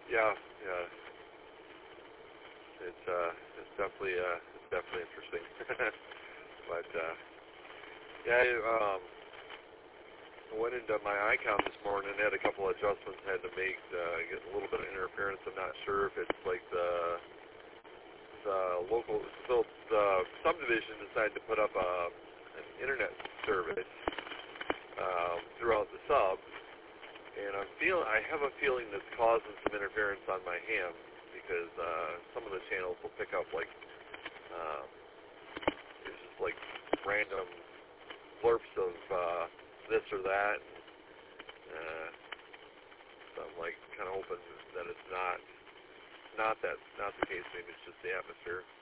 Yeah, yeah. It's definitely interesting. But yeah, I went into my ICOM this morning and had a couple of adjustments I had to make. Get a little bit of interference. I'm not sure if it's like the local, so the subdivision decided to put up an internet service throughout the sub, and I have a feeling that's causing some interference on my ham because some of the channels will pick up like there's just like random blurps of this or that. So I'm like kind of hoping that it's not the case. Maybe it's just the atmosphere.